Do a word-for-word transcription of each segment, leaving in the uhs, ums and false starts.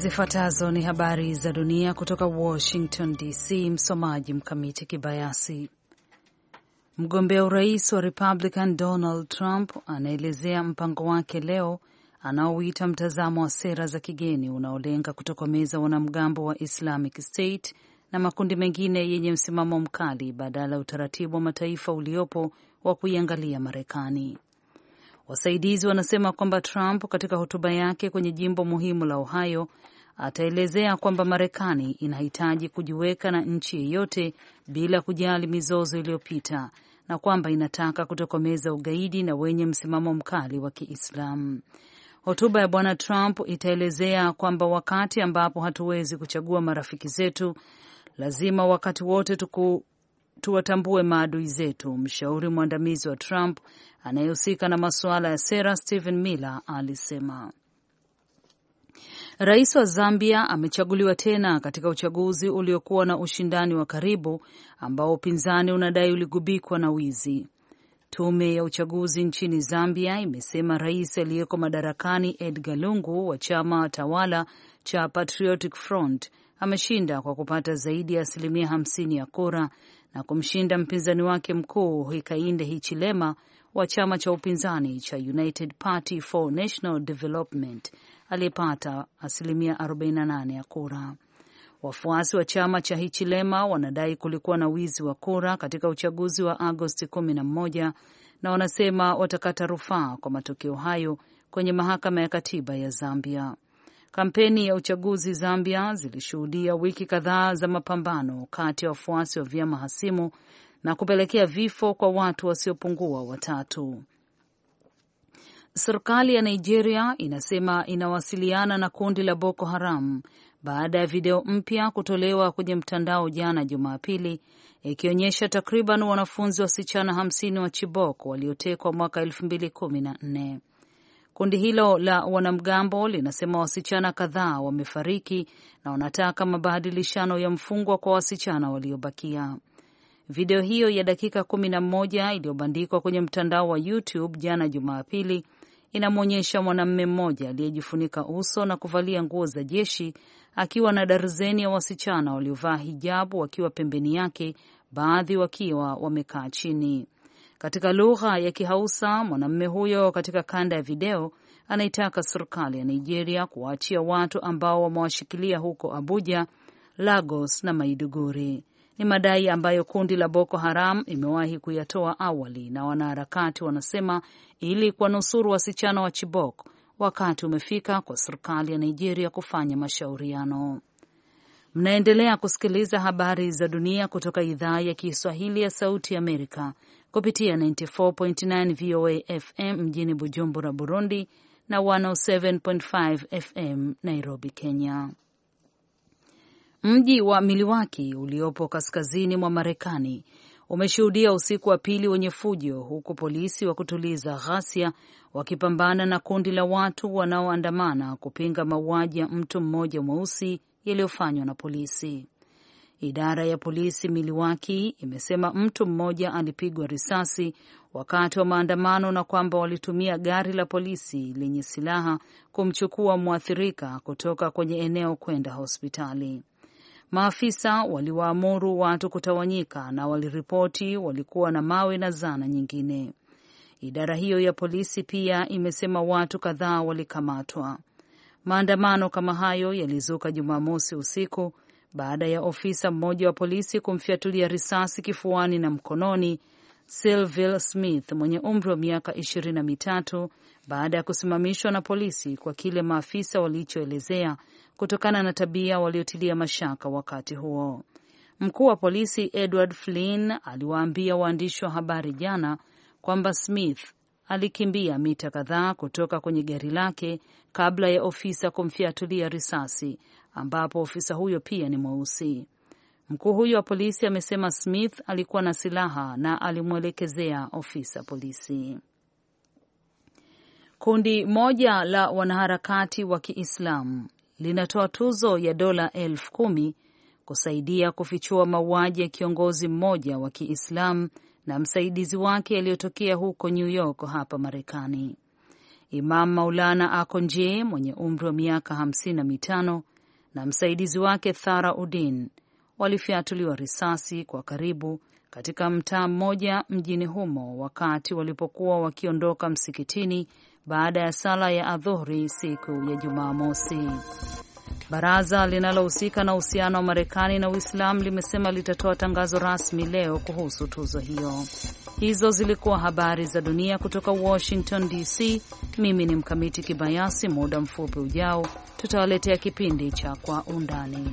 Zifuatazo ni habari za dunia kutoka Washington D C. Msomaji Mkamiti Kibayasi. Mgombea urais wa Republican Donald Trump anaelezea mpango wake leo anaoita mtazamo wa sera za kigeni unaolenga kutokomeza wanamgambo wa Islamic State na makundi mengine yenye msimamo mkali badala ya utaratibu wa mataifa uliopo wa kuiangalia Marekani. Wasaidizi wanasema kwamba Trump katika hotuba yake kwenye jimbo muhimu la Ohio ataelezea kwamba Marekani inahitaji kujiweka na nchi yeyote bila kujali mizozo iliyopita na kwamba inataka kutokomeza ugaidi na wenye msimamo mkali wa Kiislamu. Hotuba ya Bwana Trump itaelezea kwamba wakati ambapo hatuwezi kuchagua marafiki zetu, lazima wakati wote tuku tuwatambue maadui zetu. Mshauri mwandamizi wa Trump anayehusika na masuala ya sera Stephen Miller alisema. Rais wa Zambia amechaguliwa tena katika uchaguzi uliokuwa na ushindani wa karibu ambao upinzani unadai uligubikwa na wizi. Tume ya uchaguzi nchini Zambia imesema rais aliyeko madarakani Edgar Lungu wa chama tawala cha Patriotic Front ameshinda kwa kupata zaidi ya asilimia hamsini ya kura na kumshinda mpinzani wake mkuu Hakainde Hichilema wa chama cha upinzani cha United Party for National Development aliyepata asilimia arobaini na nane ya kura. Wafuasi wa chama cha Hichilema wanadai kulikuwa na wizi wa kura katika uchaguzi wa Agosti kumi na moja na wanasema watakata rufaa kwa matokeo hayo kwenye mahakama ya katiba ya Zambia. Kampeni ya uchaguzi Zambia zilishuhudia wiki kadhaa za mapambano kati ya wafuasi wa vyama hasimu na kupelekea vifo kwa watu wasiopungua watatu. Serikali ya Nigeria inasema inawasiliana na kundi la Boko Haram baada ya video mpya kutolewa kwenye mtandao jana Jumapili ikionyesha takriban wanafunzi wasichana hamsini wa Chibok waliotekwa mwaka elfu mbili kumi na nne. Kundi hilo la wanamgambo linasema wasichana kadhaa wamefariki na wanataka mabadilishano ya mfungwa kwa wasichana waliobakia. Video hiyo ya dakika kumi na moja iliyobandikwa kwenye mtandao wa YouTube jana Jumapili inamwonyesha mwanamume mmoja aliyejifunika uso na kuvalia nguo za jeshi akiwa na darzeni ya wasichana waliovaa hijabu wakiwa pembeni yake, baadhi wakiwa wamekaa chini. Katika lugha ya Kihausa, mwanamume huyo katika kanda ya video anaitaka serikali ya Nigeria kuwaachia watu ambao wamewashikilia huko Abuja, Lagos na Maiduguri. Ni madai ambayo kundi la Boko Haram imewahi kuyatoa awali, na wanaharakati wanasema ili kuwanusuru wasichana wa Chibok, wakati umefika kwa serikali ya Nigeria kufanya mashauriano. Mnaendelea kusikiliza habari za dunia kutoka idhaa ya Kiswahili ya Sauti ya Amerika kupitia tisini na nne nukta tisa V O A F M mjini Bujumbura, Burundi na mia moja saba nukta tano F M Nairobi, Kenya. Mji wa Milwaukee uliopo kaskazini mwa Marekani umeshuhudia usiku wa pili wenye fujo, huku polisi wa kutuliza ghasia wakipambana na kundi la watu wanaoandamana kupinga mauaji ya mtu mmoja mweusi yaliyofanywa na polisi. Idara ya polisi Milwaukee imesema mtu mmoja alipigwa risasi wakati wa maandamano na kwamba walitumia gari la polisi lenye silaha kumchukua mwathirika kutoka kwenye eneo kwenda hospitali. Maafisa waliwaamuru watu kutawanyika na waliripoti walikuwa na mawe na zana nyingine. Idara hiyo ya polisi pia imesema watu kadhaa walikamatwa. Maandamano kama hayo yalizuka Jumamosi usiku baada ya ofisa mmoja wa polisi kumfyatulia risasi kifuani na mkononi Sylville Smith mwenye umri wa miaka ishirini na mitatu baada ya kusimamishwa na polisi kwa kile maafisa walichoelezea kutokana na tabia waliotilia mashaka wakati huo. Mkuu wa polisi Edward Flynn aliwaambia waandishi wa habari jana kwamba Smith alikimbia mita kadhaa kutoka kwenye gari lake kabla ya ofisa kumfyatulia risasi, ambapo ofisa huyo pia ni mweusi. Mkuu huyo wa polisi amesema Smith alikuwa na silaha na alimwelekezea ofisa polisi. Kundi moja la wanaharakati wa Kiislamu linatoa tuzo ya dola elfu kumi kusaidia kufichua mauaji ya kiongozi mmoja wa Kiislamu na msaidizi wake aliyotokea huko New York hapa Marekani. Imam Maulana Akonje mwenye umri wa miaka hamsini na mitano na msaidizi wake Thara Udin walifyatuliwa risasi kwa karibu katika mtaa mmoja mjini humo wakati walipokuwa wakiondoka msikitini baada ya sala ya adhuhuri siku ya Jumamosi. Baraza linalohusika na uhusiano wa Marekani na Uislamu limesema litatoa tangazo rasmi leo kuhusu tuzo hiyo. Hizo zilikuwa habari za dunia kutoka Washington D C. Mimi ni Mkamiti Kibayasi. Muda mfupi ujao tutawaletea kipindi cha Kwa Undani.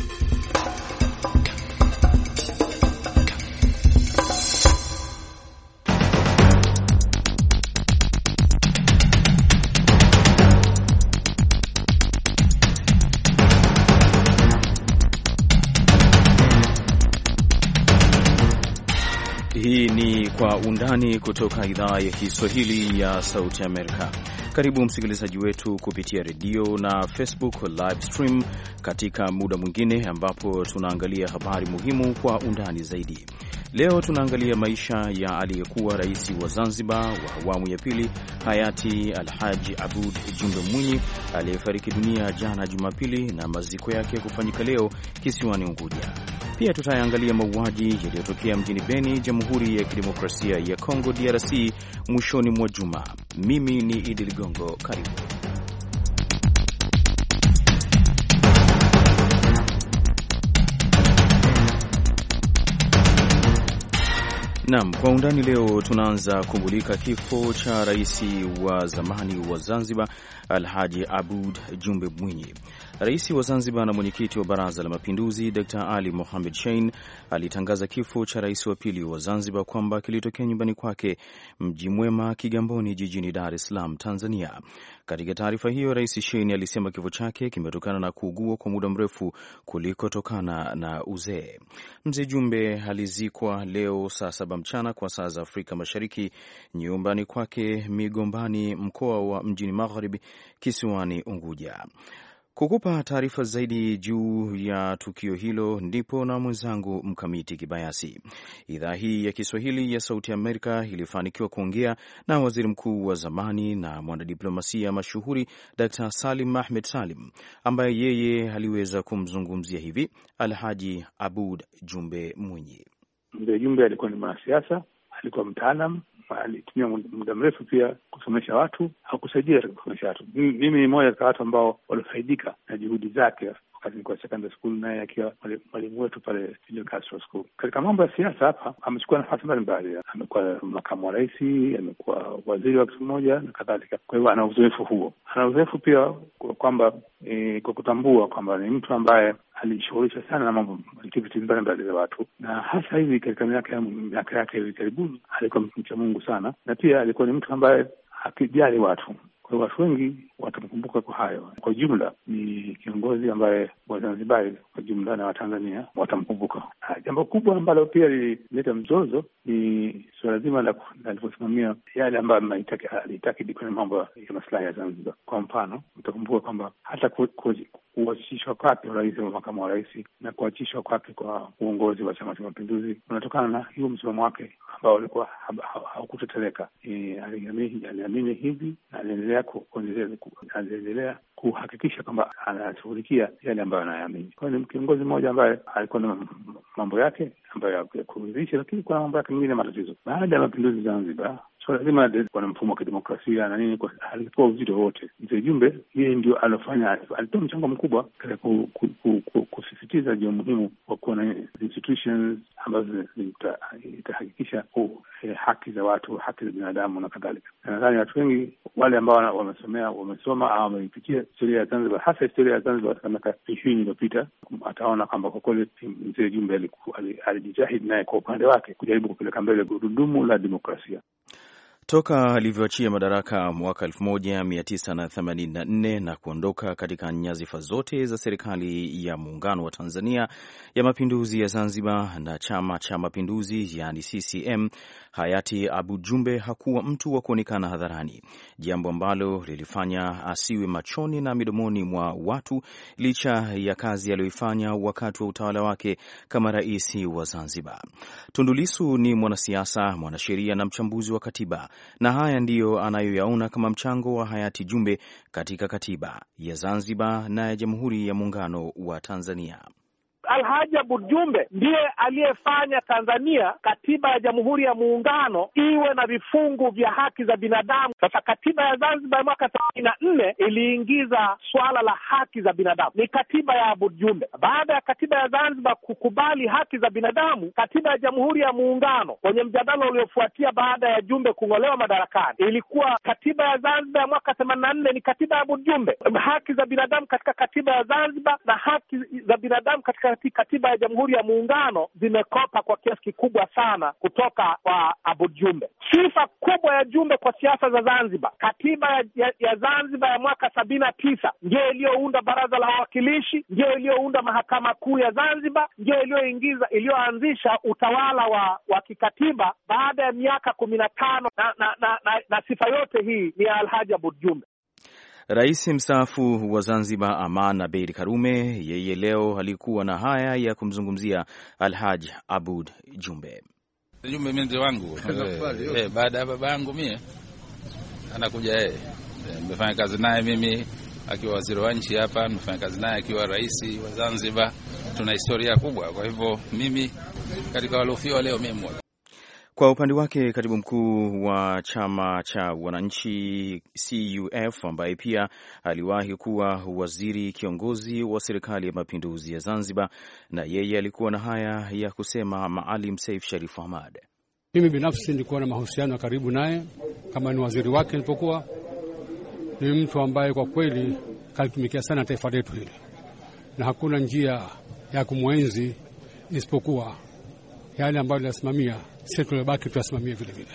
Hii ni Kwa Undani kutoka idhaa ya Kiswahili ya Sauti Amerika. Karibu msikilizaji wetu kupitia redio na Facebook live stream katika muda mwingine ambapo tunaangalia habari muhimu kwa undani zaidi. Leo tunaangalia maisha ya aliyekuwa rais wa Zanzibar wa awamu ya pili hayati Alhaji Aboud Jumbe Mwinyi aliyefariki dunia jana Jumapili na maziko yake kufanyika leo kisiwani Unguja. Pia tutaangalia mauaji yaliyotokea mjini Beni, Jamhuri ya Kidemokrasia ya Kongo D R C mwishoni mwa juma. Mimi ni Idi Ligongo, karibu. Naam, Kwa Undani leo tunaanza kumulika kifo cha rais wa zamani wa Zanzibar Alhaji Aboud Jumbe Mwinyi. Rais wa Zanzibar na mwenyekiti wa Baraza la Mapinduzi Daktari Ali Mohamed Shein alitangaza kifo cha rais wa pili wa Zanzibar kwamba kilitokea nyumbani kwake Mji Mwema, Kigamboni, jijini Dar es Salaam, Tanzania. Katika taarifa hiyo, Rais Shein alisema kifo chake kimetokana na kuugua kwa muda mrefu kulikotokana na uzee. Mzee Jumbe alizikwa leo saa saba mchana kwa saa za Afrika Mashariki nyumbani kwake Migombani, mkoa wa Mjini Magharibi, kisiwani Unguja. Kukupa taarifa zaidi juu ya tukio hilo ndipo na mwenzangu Mkamiti Kibayasi. Idhaa hii ya Kiswahili ya Sauti Amerika ilifanikiwa kuongea na waziri mkuu wa zamani na mwanadiplomasia mashuhuri Daktari Salim Ahmed Salim, ambaye yeye aliweza kumzungumzia hivi Alhaji Aboud Jumbe Mwinyi. Mzee Jumbe alikuwa ni mwanasiasa, alikuwa mtaalamu, alitumia muda mrefu pia kusomesha watu au kusaidia kusomesha watu. Mimi ni mmoja wa watu ambao walifaidika na juhudi zake wakati nilikuwa secondary school, naye akiwa mwalimu wetu pale Fidel Castro School. Katika mambo ya siasa hapa amechukua nafasi mbalimbali. Amekuwa makamu wa rais, amekuwa waziri wa kitu mmoja na kadhalika. Kwa hivyo ana uzoefu huo. Ana uzoefu pia kwamba e, kwa kutambua kwamba ni mtu ambaye alishughulisha sana na mambo activities mbalimbali za watu, na hasa hivi katika miaka miaka yake hivi karibuni alikuwa mcha Mungu sana, na pia alikuwa ni mtu ambaye akijali watu. Kwa watu wengi watamkumbuka kwa hayo. Kwa jumla ni kiongozi ambaye Wazanzibari kwa jumla na Watanzania watamkumbuka. Jambo kubwa ambalo pia lilileta mzozo ni suala zima la alivyosimamia yale ambayo alitaki kwenye mambo ya maslahi ya Zanzibar. Kwa mfano, utakumbuka kwamba hata kuachishwa kwake rais wa makamu wa rais na kuachishwa kwake kwa uongozi wa Chama cha Mapinduzi unatokana na hiyo msimamo wake ambao ulikuwa haukutetereka. Aliamini hivi na aliendelea anaendelea kuhakikisha kwamba anashughulikia yale ambayo anayaamini. Kwa hiyo ni kiongozi mmoja ambaye alikuwa na mambo yake ambayo ya kuridhisha, lakini kuna mambo yake mengine matatizo. Baada ya mapinduzi Zanzibar, so lazima kuna mfumo wa kidemokrasia na nini, kwa alipoa uzito wote. Mzee Jumbe yeye ndio alofanya, alitoa mchango mkubwa katika ku, ku, ku, ku, kusisitiza juu muhimu wa kuwa na institutions ambazo itahakikisha eh, haki za watu, haki za binadamu na kadhalika. Nadhani watu wengi wale ambao wamesomea wamesoma au wameipitia historia ya Zanzibar, hasa historia ya Zanzibar katika miaka ishirini iliyopita, ataona kwamba kwa kweli Mzee Jumbe alijitahidi naye kwa upande wake kujaribu kupeleka mbele gurudumu la demokrasia. Toka alivyoachia madaraka mwaka elfu moja mia tisa themanini na nne na kuondoka katika nyadhifa zote za serikali ya muungano wa Tanzania ya mapinduzi ya Zanzibar na chama cha mapinduzi yani C C M, hayati Aboud Jumbe hakuwa mtu wa kuonekana hadharani, jambo ambalo lilifanya asiwe machoni na midomoni mwa watu licha ya kazi aliyoifanya wakati wa utawala wake kama rais wa Zanzibar. Tundu Lissu ni mwanasiasa, mwanasheria na mchambuzi wa katiba. na haya ndiyo anayoyaona kama mchango wa hayati Jumbe katika katiba ya Zanzibar na ya Jamhuri ya Muungano wa Tanzania. Alhaji Aboud Jumbe ndiye aliyefanya Tanzania katiba ya Jamhuri ya Muungano iwe na vifungu vya haki za binadamu. Sasa katiba ya Zanzibar ya mwaka sabini na nne iliingiza swala la haki za binadamu, ni katiba ya Aboud Jumbe. Baada ya katiba ya Zanzibar kukubali haki za binadamu, katiba ya Jamhuri ya Muungano kwenye mjadala uliofuatia baada ya Jumbe kung'olewa madarakani, ilikuwa katiba ya Zanzibar ya mwaka themanini na nne ni katiba ya Aboud Jumbe. Haki za binadamu katika katiba ya Zanzibar na haki za binadamu katika katiba ya Jamhuri ya Muungano zimekopa kwa kiasi kikubwa sana kutoka kwa Aboud Jumbe. Sifa kubwa ya Jumbe kwa siasa za Zanzibar, katiba ya, ya, ya Zanzibar ya mwaka sabini na tisa ndio iliyounda baraza la wawakilishi, ndio iliyounda mahakama kuu ya Zanzibar, ndio iliyoingiza iliyoanzisha utawala wa, wa kikatiba baada ya miaka kumi na tano na, na, na, na, na sifa yote hii ni Alhaji Aboud Jumbe. Rais mstaafu wa Zanzibar Aman Abeid Karume yeye leo alikuwa na haya ya kumzungumzia Alhaji Aboud Jumbe. Jumbe mimi wangu eh, baada ya baba yangu mie anakuja yeye. Nimefanya kazi naye mimi akiwa waziri wa nchi hapa, nimefanya kazi naye akiwa rais wa Zanzibar. Tuna historia kubwa, kwa hivyo mimi katika waliofiwa leo mimi mmoja. Kwa upande wake katibu mkuu wa chama cha wananchi C U F ambaye pia aliwahi kuwa waziri kiongozi wa serikali ya mapinduzi ya Zanzibar, na yeye alikuwa na haya ya kusema. Maalim Seif Sharif Hamad: mimi binafsi nilikuwa na mahusiano karibu naye kama ni waziri wake nilipokuwa. Ni mtu ambaye kwa kweli kalitumikia sana taifa letu hili, na hakuna njia ya kumwenzi isipokuwa yale ambayo tunasimamia sisi, tulibaki tuyasimamie vile vile.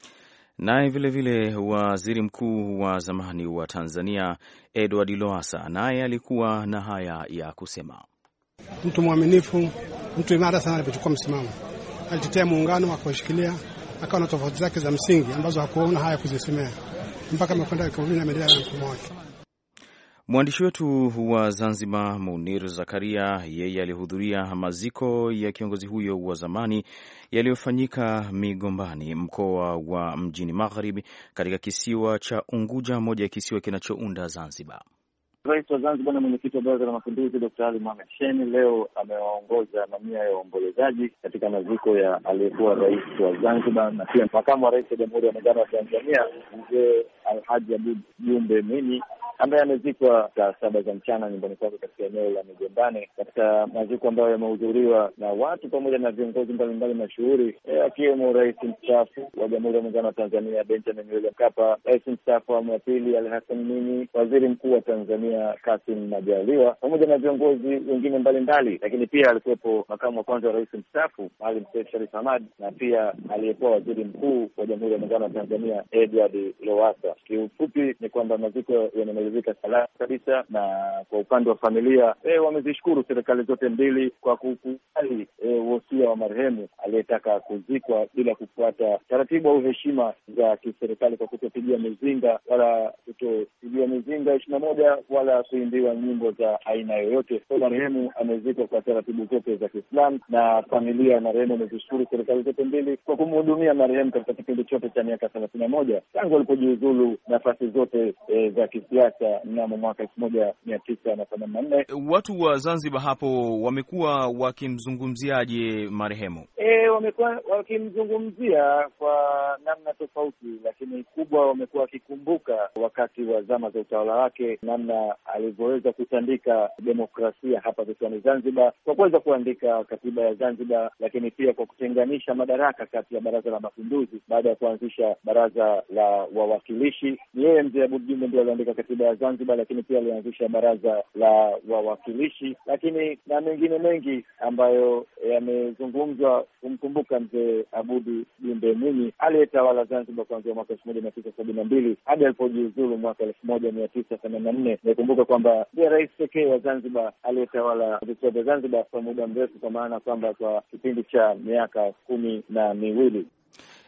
Naye vile vile waziri mkuu wa zamani wa Tanzania Edward Lowassa naye alikuwa na haya ya kusema. Mtu mwaminifu, mtu imara sana, alipochukua msimamo alitetea muungano, akashikilia, akawa na tofauti zake za msingi ambazo hakuona haya kuzisemea mpaka amekwenda kaulini ameendelea na mfumo wake. Mwandishi wetu wa Zanzibar Munir Zakaria yeye alihudhuria maziko ya kiongozi huyo wa zamani yaliyofanyika Migombani, mkoa wa Mjini Magharibi, katika kisiwa cha Unguja, moja ya kisiwa kinachounda Zanzibar. Rais wa Zanzibar na mwenyekiti wa Baraza la Mapinduzi Daktari Ali Mohamed Shein leo amewaongoza mamia ya waombolezaji katika maziko ya aliyekuwa rais wa Zanzibar na pia makamu wa rais wa Jamhuri ya Muungano wa Tanzania Mzee Alhaji Aboud Jumbe Mwinyi, ambaye amezikwa saa saba za mchana nyumbani kwake katika eneo la Migombani, katika maziko ambayo yamehudhuriwa na watu pamoja na viongozi mbalimbali mashuhuri, akiwemo rais mstaafu wa Jamhuri ya Muungano wa Tanzania Benjamin William Mkapa, rais mstaafu wa awamu ya pili Ali Hassan Mwinyi, waziri mkuu wa Tanzania Kassim Majaliwa, pamoja na viongozi wengine mbalimbali. Lakini pia alikuwepo makamu wa kwanza wa rais mstaafu Maalim Seif Sharif Hamad, na pia aliyekuwa waziri mkuu wa Jamhuri ya Muungano wa Tanzania Edward Lowassa. Kiufupi ni kwamba maziko yamemalizika salama kabisa, na kwa upande wa familia eh, wamezishukuru serikali zote mbili kwa kukubali eh, wosia wa marehemu aliyetaka kuzikwa bila kufuata taratibu au heshima za kiserikali, kwa kutopigia mizinga wala kutopigia mizinga ishirini na moja wala kuimbiwa nyimbo za aina yoyote. Kwa marehemu amezikwa kwa taratibu zote za Kiislamu, na familia ya marehemu amezishukuru serikali zote mbili kwa kumhudumia marehemu katika kipindi chote cha miaka thelathini na moja tangu alipojiuzulu nafasi zote e, za kisiasa mnamo mwaka elfu moja mia tisa na themanini na nne. Watu wa Zanzibar hapo wamekuwa wakimzungumziaje marehemu? E, wamekuwa wakimzungumzia kwa namna tofauti, lakini kubwa wamekuwa wakikumbuka wakati wa zama za utawala wake, namna alivyoweza kutandika demokrasia hapa visiwani Zanzibar kwa kuweza kuandika katiba ya Zanzibar, lakini pia kwa kutenganisha madaraka kati ya Baraza la Mapinduzi baada ya kuanzisha Baraza la Wawakilishi. Yeye mzee Aboud Jumbe ndio aliandika katiba ya Zanzibar, lakini pia alianzisha Baraza la Wawakilishi, lakini na mengine mengi ambayo yamezungumzwa kumkumbuka mzee Aboud Jumbe Mwinyi aliyetawala Zanzibar kuanzia mwaka elfu moja mia tisa sabini na mbili hadi alipojiuzulu mwaka elfu moja mia tisa themanini na nne. Nakumbuka kwamba ndiye rais pekee wa Zanzibar aliyetawala visiwa vya Zanzibar kwa muda mrefu, kwa maana kwamba kwa kipindi cha miaka kumi na miwili.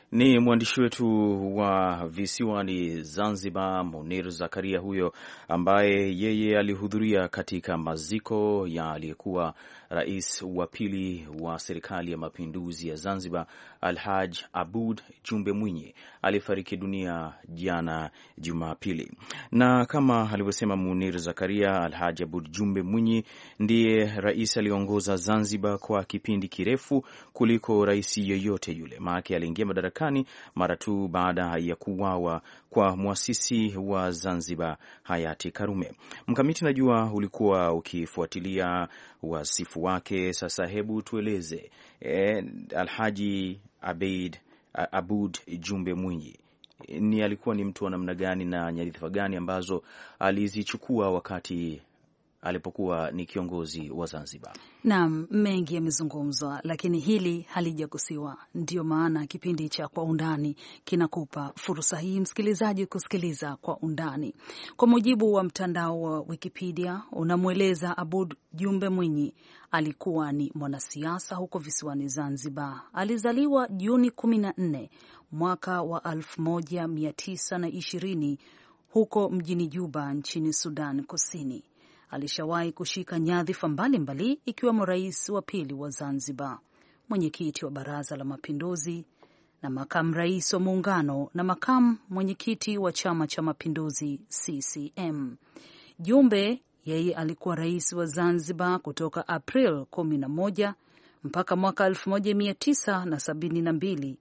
Ni mwandishi wetu wa visiwani Zanzibar, Munir Zakaria huyo, ambaye yeye alihudhuria katika maziko ya aliyekuwa rais wa pili wa serikali ya mapinduzi ya Zanzibar, Alhaj Aboud Jumbe Mwinyi, alifariki dunia jana Jumapili. Na kama alivyosema Munir Zakaria, Alhaj Aboud Jumbe Mwinyi ndiye rais aliongoza Zanzibar kwa kipindi kirefu kuliko rais yoyote yule. Maana aliingia madarakani mara tu baada ya kuuawa kwa muasisi wa Zanzibar hayati Karume. Mkamiti, najua ulikuwa ukifuatilia wasifu wake. Sasa hebu tueleze e, Alhaji Abeid Aboud Jumbe Mwinyi ni alikuwa ni mtu wa namna gani na nyadhifa gani ambazo alizichukua wakati alipokuwa ni kiongozi wa Zanzibar? Naam, mengi yamezungumzwa, lakini hili halijagusiwa. Ndio maana kipindi cha Kwa Undani kinakupa fursa hii, msikilizaji, kusikiliza Kwa Undani. Kwa mujibu wa mtandao wa Wikipedia, unamweleza Aboud Jumbe Mwinyi alikuwa ni mwanasiasa huko visiwani Zanzibar. Alizaliwa Juni kumi na nne mwaka wa elfu moja mia tisa na ishirini huko mjini Juba nchini Sudan Kusini. Alishawahi kushika nyadhifa mbalimbali ikiwemo rais wa pili wa Zanzibar, mwenyekiti wa Baraza la Mapinduzi na makamu rais wa Muungano na makamu mwenyekiti wa Chama cha Mapinduzi C C M. Jumbe yeye alikuwa rais wa Zanzibar kutoka April kumi na moja mpaka mwaka elfu moja mia tisa na sabini na mbili.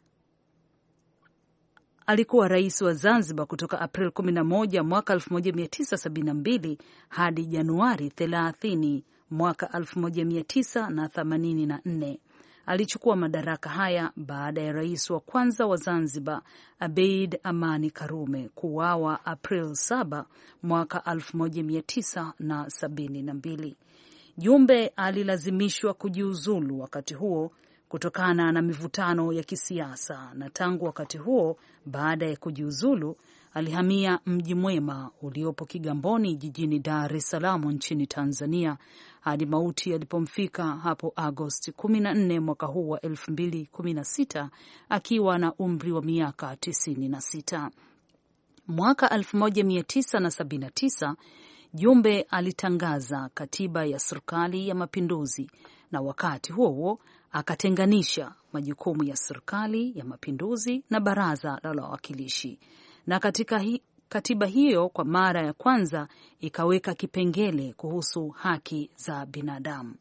Alikuwa rais wa Zanzibar kutoka April kumi na moja mwaka elfu moja mia tisa sabini na mbili hadi Januari thelathini mwaka elfu moja mia tisa na themanini na nne. Alichukua madaraka haya baada ya rais wa kwanza wa Zanzibar Abeid Amani Karume kuuawa April saba mwaka elfu moja mia tisa na sabini na mbili. Jumbe alilazimishwa kujiuzulu wakati huo kutokana na mivutano ya kisiasa, na tangu wakati huo, baada ya kujiuzulu, alihamia Mji Mwema uliopo Kigamboni jijini Dar es Salaam nchini Tanzania hadi mauti yalipomfika hapo Agosti kumi na nne mwaka huu wa elfu mbili kumi na sita akiwa na umri wa miaka tisini na sita. Mwaka elfu moja mia tisa na sabini na tisa Jumbe alitangaza katiba ya serikali ya mapinduzi, na wakati huo huo akatenganisha majukumu ya serikali ya mapinduzi na baraza la wawakilishi. Na katika hi, katiba hiyo kwa mara ya kwanza ikaweka kipengele kuhusu haki za binadamu.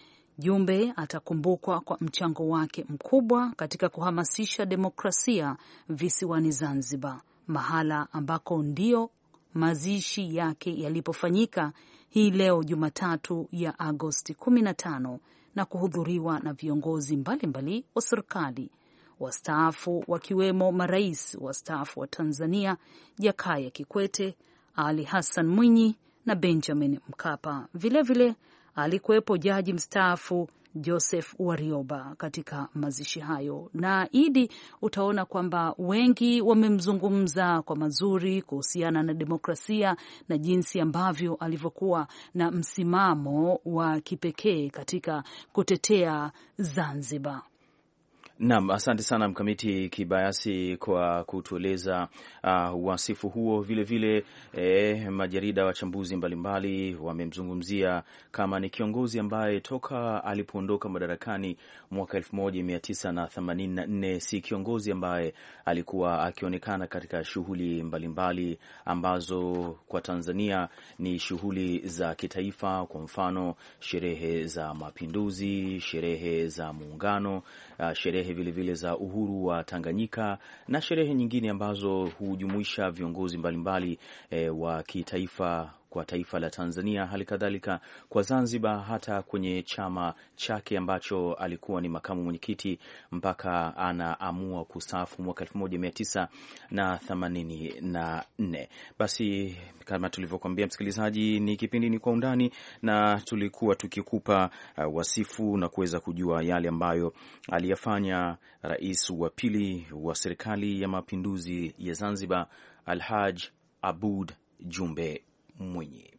Jumbe atakumbukwa kwa mchango wake mkubwa katika kuhamasisha demokrasia visiwani Zanzibar, mahala ambako ndio mazishi yake yalipofanyika hii leo Jumatatu ya Agosti kumi na tano na kuhudhuriwa na viongozi mbalimbali wa serikali wastaafu, wakiwemo marais wastaafu wa Tanzania Jakaya Kikwete, Ali Hassan Mwinyi na Benjamin Mkapa. Vilevile alikuwepo jaji mstaafu Joseph Warioba katika mazishi hayo. Na Idi, utaona kwamba wengi wamemzungumza kwa mazuri kuhusiana na demokrasia na jinsi ambavyo alivyokuwa na msimamo wa kipekee katika kutetea Zanzibar. Naam, asante sana Mkamiti Kibayasi kwa kutueleza uh, wasifu huo. Vile vile eh, majarida wachambuzi mbalimbali wamemzungumzia kama ni kiongozi ambaye toka alipoondoka madarakani mwaka elfu moja mia tisa na themanini na nne si kiongozi ambaye alikuwa akionekana katika shughuli mbalimbali ambazo kwa Tanzania ni shughuli za kitaifa, kwa mfano sherehe za mapinduzi, sherehe za muungano, uh, sherehe vile vile za uhuru wa Tanganyika na sherehe nyingine ambazo hujumuisha viongozi mbalimbali e, wa kitaifa kwa taifa la Tanzania, hali kadhalika kwa Zanzibar, hata kwenye chama chake ambacho alikuwa ni makamu mwenyekiti mpaka anaamua kustaafu mwaka elfu moja mia tisa na themanini na nne. Basi kama tulivyokuambia msikilizaji, ni kipindi ni Kwa Undani, na tulikuwa tukikupa uh, wasifu na kuweza kujua yale ambayo aliyafanya rais wa pili wa serikali ya mapinduzi ya Zanzibar, Alhaj Aboud Jumbe Mwinyi.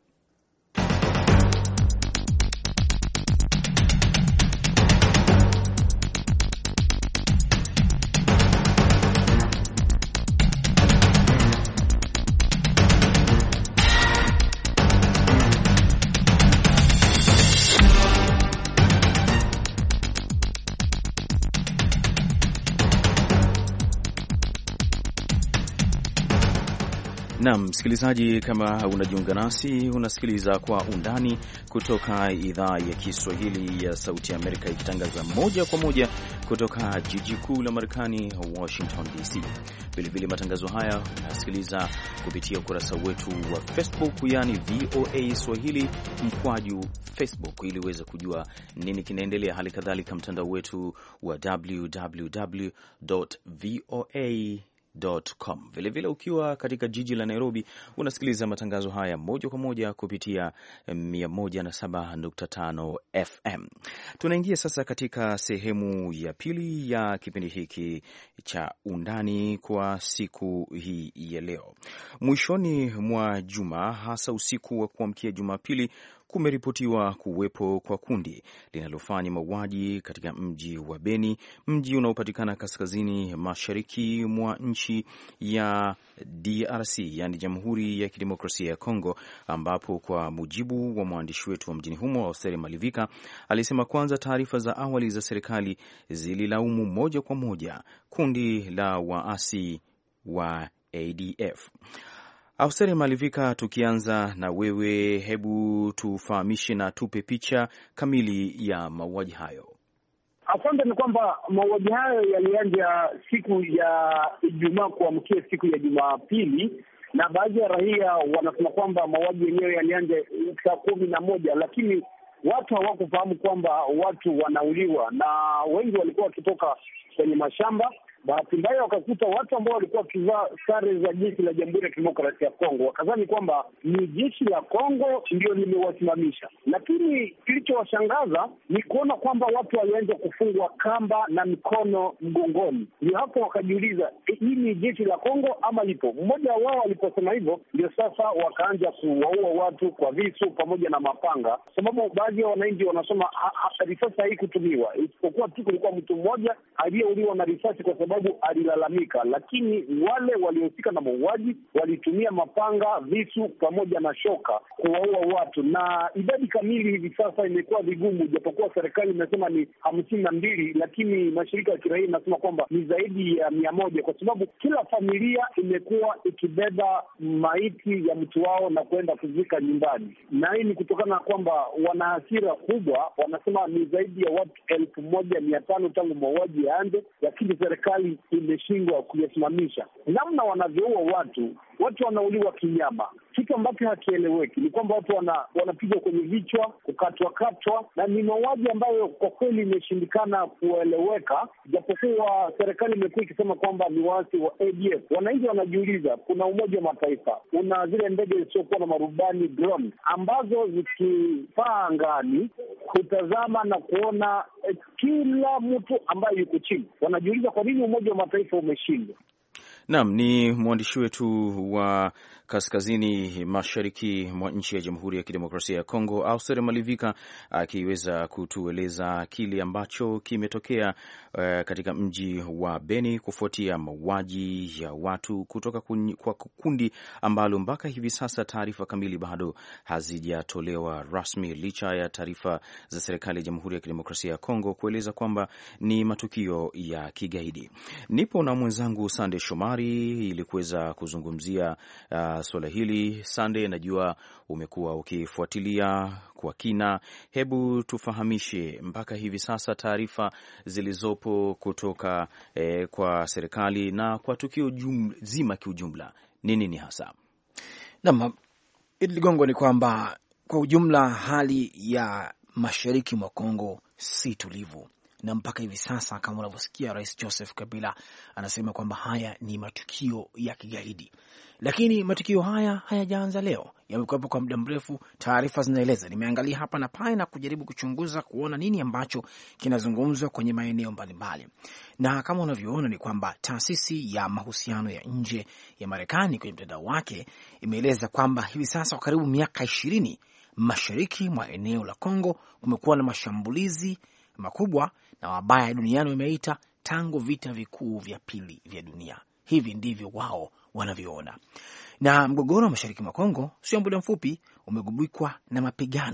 Naam, msikilizaji, kama unajiunga nasi, unasikiliza Kwa Undani kutoka idhaa ya Kiswahili ya Sauti ya Amerika, ikitangaza moja kwa moja kutoka jiji kuu la Marekani, Washington D C. Vilevile matangazo haya unasikiliza kupitia ukurasa wetu wa Facebook, yani V O A Swahili mkwaju Facebook, ili uweze kujua nini kinaendelea. Hali kadhalika mtandao wetu wa w w w dot voa dot com. Vile vile ukiwa katika jiji la Nairobi unasikiliza matangazo haya moja kwa moja kupitia mia moja na saba nukta tano F M. Tunaingia sasa katika sehemu ya pili ya kipindi hiki cha Undani kwa siku hii ya leo. Mwishoni mwa juma, hasa usiku wa kuamkia Jumapili, kumeripotiwa kuwepo kwa kundi linalofanya mauaji katika mji wa Beni, mji unaopatikana kaskazini mashariki mwa nchi ya D R C, yani Jamhuri ya Kidemokrasia ya Kongo, ambapo kwa mujibu wa mwandishi wetu wa mjini humo Austere Malivika alisema kwanza taarifa za awali za serikali zililaumu moja kwa moja kundi la waasi wa A D F. Austere Malivika, tukianza na wewe, hebu tufahamishe na tupe picha kamili ya mauaji hayo. Asante. Ni kwamba mauaji hayo yalianza siku ya Ijumaa kuamkia siku ya Jumapili, na baadhi ya raia wanasema kwamba mauaji yenyewe yalianza saa kumi na moja, lakini watu hawakufahamu kwamba watu wanauliwa, na wengi walikuwa wakitoka kwenye mashamba. Bahati mbaya wakakuta watu ambao walikuwa wakivaa sare za jeshi la Jamhuri ya Kidemokrasia ya Kongo, wakadhani kwamba ni jeshi la Kongo ndio limewasimamisha. Lakini kilichowashangaza ni kuona kwamba watu walianza kufungwa kamba na mikono mgongoni. Ndio hapo wakajiuliza, hii ni jeshi la Kongo ama lipo? Mmoja wao aliposema hivyo, ndio sasa wakaanza kuwaua watu kwa visu pamoja na mapanga, sababu baadhi ya wananchi wanasema risasi haikutumiwa, isipokuwa tu kulikuwa mtu mmoja aliyeuliwa na risasi kwa sababu alilalamika, lakini wale waliohusika na mauaji walitumia mapanga, visu pamoja na shoka kuwaua watu, na idadi kamili hivi sasa imekuwa vigumu, japokuwa serikali imesema ni hamsini na mbili, lakini mashirika ya kiraia inasema kwamba ni zaidi ya mia moja, kwa sababu kila familia imekuwa ikibeba maiti ya mtu wao na kwenda kuzika nyumbani, na hii ni kutokana na kwamba wana hasira kubwa. Wanasema ni zaidi ya watu elfu moja mia tano tangu mauaji yaanze, lakini serikali imeshindwa kuyasimamisha. Namna wanavyoua watu, watu wanauliwa kinyama, kitu ambacho hakieleweki. Ni kwamba watu wana, wanapigwa kwenye vichwa, kukatwa katwa, na ni mauaji ambayo kwa kweli imeshindikana kueleweka, japokuwa serikali imekuwa ikisema kwamba ni waasi wa A D F. Wananchi wanajiuliza, kuna Umoja wa Mataifa, una zile ndege zisizokuwa na marubani drone, ambazo zikipaa angani kutazama na kuona eh, kila mtu ambaye yuko chini. Wanajiuliza kwa nini Umoja wa Mataifa umeshindwa. Naam, ni mwandishi wetu wa kaskazini mashariki mwa nchi ya Jamhuri ya Kidemokrasia ya Kongo, Austere Malivika, akiweza kutueleza kile ambacho kimetokea uh, katika mji wa Beni kufuatia mauaji ya watu kutoka kwa kundi ambalo mpaka hivi sasa taarifa kamili bado hazijatolewa rasmi, licha ya taarifa za serikali ya Jamhuri ya Kidemokrasia ya Kongo kueleza kwamba ni matukio ya kigaidi. Nipo na mwenzangu Sande Shomari ili kuweza kuzungumzia uh, swala hili. Sande, najua umekuwa ukifuatilia kwa kina, hebu tufahamishe mpaka hivi sasa taarifa zilizopo kutoka eh, kwa serikali na kwa tukio jum, zima kiujumla ni nini hasa? Naam, Idi Ligongo, ni kwamba kwa ujumla hali ya mashariki mwa Kongo si tulivu, na mpaka hivi sasa kama unavyosikia Rais Joseph Kabila anasema kwamba haya ni matukio ya kigaidi. Lakini matukio haya hayajaanza leo, yamekuwepo kwa muda mrefu. Taarifa zinaeleza, nimeangalia hapa na pale na kujaribu kuchunguza kuona nini ambacho kinazungumzwa kwenye maeneo mbalimbali. Na kama unavyoona ni kwamba taasisi ya mahusiano ya nje ya Marekani kwenye mtandao wake imeeleza kwamba hivi sasa kwa karibu miaka ishirini mashariki mwa eneo la Kongo kumekuwa na mashambulizi makubwa na wabaya duniani wameita tangu vita vikuu vya pili vya dunia. Hivi ndivyo wao wanavyoona. Na mgogoro wa mashariki mwa Kongo sio muda mfupi umegubikwa na mapigano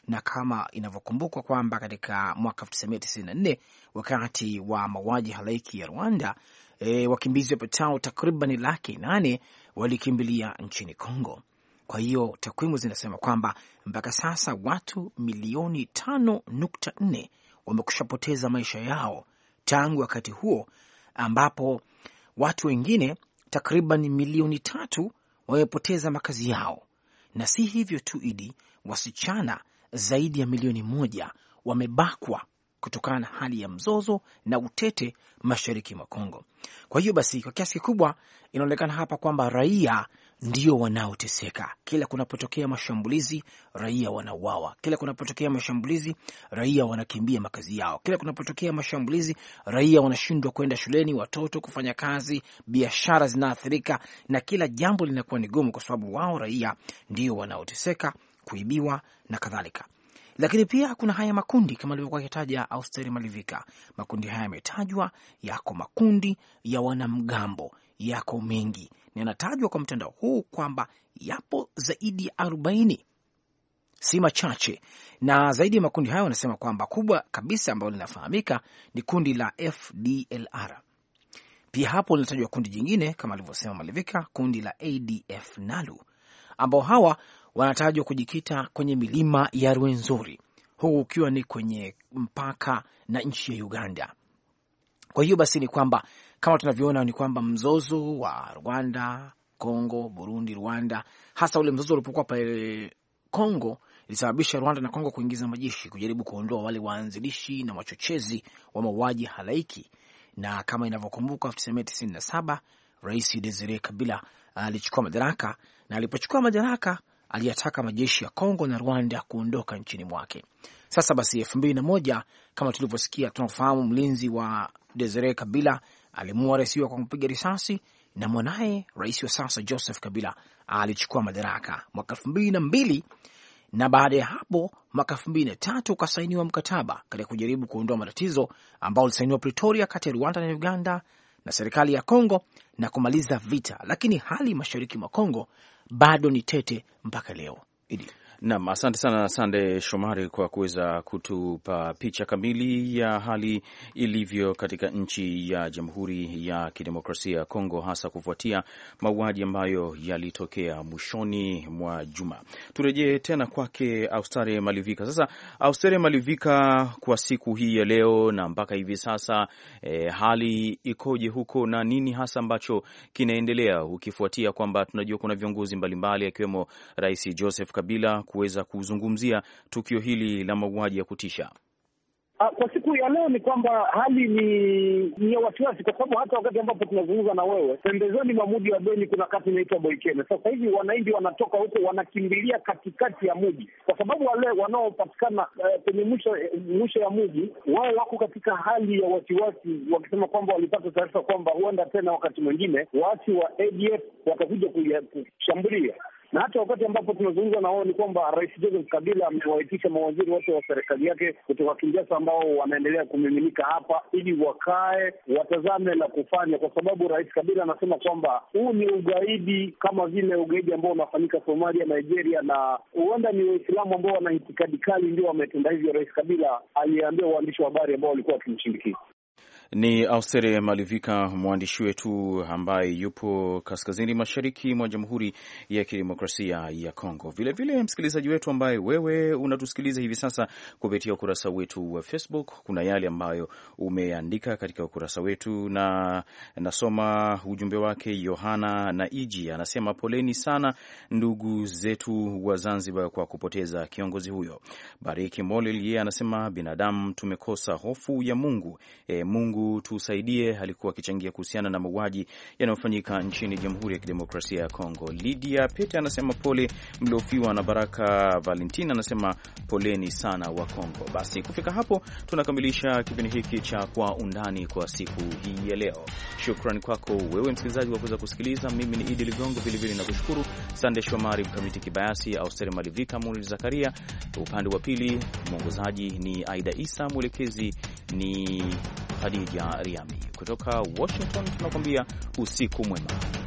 na kama inavyokumbukwa kwamba katika mwaka elfu tisa mia tisini na nne wakati wa mauaji halaiki ya Rwanda, e, wakimbizi wapatao takriban laki nane walikimbilia nchini Kongo. Kwa hiyo takwimu zinasema kwamba mpaka sasa watu milioni tano nukta nne wamekushapoteza maisha yao tangu wakati huo, ambapo watu wengine takriban milioni tatu wamepoteza makazi yao. Na si hivyo tu, Idi, wasichana zaidi ya milioni moja wamebakwa kutokana na hali ya mzozo na utete mashariki mwa Kongo. Kwa hiyo basi, kwa kiasi kikubwa inaonekana hapa kwamba raia ndio wanaoteseka. Kila kunapotokea mashambulizi, raia wanauawa. Kila kunapotokea mashambulizi, raia wanakimbia makazi yao. Kila kunapotokea mashambulizi, raia wanashindwa kwenda shuleni, watoto kufanya kazi, biashara zinaathirika, na kila jambo linakuwa ni gumu kwa sababu wao raia ndio wanaoteseka, kuibiwa na kadhalika. Lakini pia kuna haya makundi kama alivyokuwa akitaja Austeri Malivika. Makundi haya yametajwa, yako makundi ya wanamgambo, yako mengi. Na yanatajwa kwa mtandao huu kwamba yapo zaidi ya arobaini, si machache. Na zaidi ya makundi hayo wanasema kwamba kubwa kabisa ambalo linafahamika ni kundi la F D L R. Pia hapo linatajwa kundi jingine kama alivyosema Malivika, kundi la A D F Nalu, ambao hawa wanatajwa kujikita kwenye milima ya Rwenzori, huu ukiwa ni kwenye mpaka na nchi ya Uganda. Kwa hiyo basi ni kwamba kama tunavyoona ni kwamba mzozo wa Rwanda, Kongo, Burundi, Rwanda, hasa ule mzozo ulipokuwa pale Kongo, ilisababisha Rwanda na Kongo kuingiza majeshi kujaribu kuondoa wale waanzilishi na wachochezi wa mauaji halaiki. Na kama inavyokumbuka elfu tisa mia tisini na saba Rais Desire Kabila alichukua madaraka, na alipochukua madaraka aliyataka majeshi ya Kongo na Rwanda kuondoka nchini mwake. Sasa basi elfu mbili na moja kama tulivyosikia, tunafahamu mlinzi wa Desire Kabila alimuua rais kwa kumpiga risasi, na mwanae rais wa sasa Joseph Kabila alichukua madaraka mwaka elfu mbili na mbili, na baada ya hapo mwaka elfu mbili na tatu ukasainiwa mkataba katika kujaribu kuondoa matatizo ambao ulisainiwa Pretoria kati ya Rwanda na Uganda na serikali ya Kongo na kumaliza vita. Lakini hali mashariki mwa Kongo bado ni tete mpaka leo. Idi. Naam, asante sana Sande Shomari kwa kuweza kutupa picha kamili ya hali ilivyo katika nchi ya Jamhuri ya Kidemokrasia ya Kongo, hasa kufuatia mauaji ambayo yalitokea mwishoni mwa juma. Turejee tena kwake Austeri Malivika. Sasa Austeri Malivika, kwa siku hii ya leo na mpaka hivi sasa, e, hali ikoje huko na nini hasa ambacho kinaendelea, ukifuatia kwamba tunajua kuna viongozi mbalimbali akiwemo Rais Joseph Kabila kuweza kuzungumzia tukio hili la mauaji ya kutisha? Kwa siku ya leo ni kwamba hali ni ni ya wasiwasi, kwa sababu hata wakati ambapo tunazungumza na wewe, pembezoni mwa mji wa Beni kuna kati inaitwa Boikene. Sasa hivi wananchi wanatoka huko wanakimbilia katikati ya mji, kwa sababu wale wanaopatikana kwenye uh, mwisho mwisho ya mji, wao wako katika hali ya wasiwasi, wakisema kwamba walipata taarifa kwamba huenda tena wakati mwingine waasi wa A D F watakuja kushambulia. Na hata wakati ambapo tunazungumza na wao ni kwamba Rais Joseph Kabila amewaitisha mawaziri wote wa serikali yake kutoka Kinshasa ambao wanaendelea kumiminika hapa ili wakae watazame la kufanya, kwa sababu Rais Kabila anasema kwamba huu ni ugaidi kama vile ugaidi ambao unafanyika Somalia, Nigeria, na huenda ni Waislamu ambao wana itikadi kali ndio wametenda hivyo. Rais Kabila aliambia waandishi wa habari ambao walikuwa wakimshindikiza. Ni Austeri Malivika, mwandishi wetu ambaye yupo kaskazini mashariki mwa Jamhuri ya Kidemokrasia ya Kongo. Vile vile msikilizaji wetu ambaye wewe unatusikiliza hivi sasa kupitia ukurasa wetu wa Facebook, kuna yale ambayo umeandika katika ukurasa wetu, na nasoma ujumbe wake. Yohana na Iji anasema poleni sana ndugu zetu wa Zanzibar kwa kupoteza kiongozi huyo. Bariki Molel yeye anasema binadamu tumekosa hofu ya Mungu. E, Mungu tusaidie. Alikuwa akichangia kuhusiana na mauaji yanayofanyika nchini Jamhuri ya Kidemokrasia ya Kongo. Lydia Pete anasema pole mliofiwa, na Baraka Valentina anasema poleni sana wa Kongo. Basi kufika hapo tunakamilisha kipindi hiki cha Kwa Undani kwa siku hii ya leo. Shukrani kwako wewe msikilizaji wa kuweza kusikiliza. Mimi ni Idi Ligongo, vile vile nakushukuru Sande Shomari, Mkamiti Kibayasi, Austeri Malivika, Muli Zakaria. Upande wa pili mwongozaji ni Aida Isa, mwelekezi ni Hadija Riami. Kutoka Washington tunakwambia usiku mwema.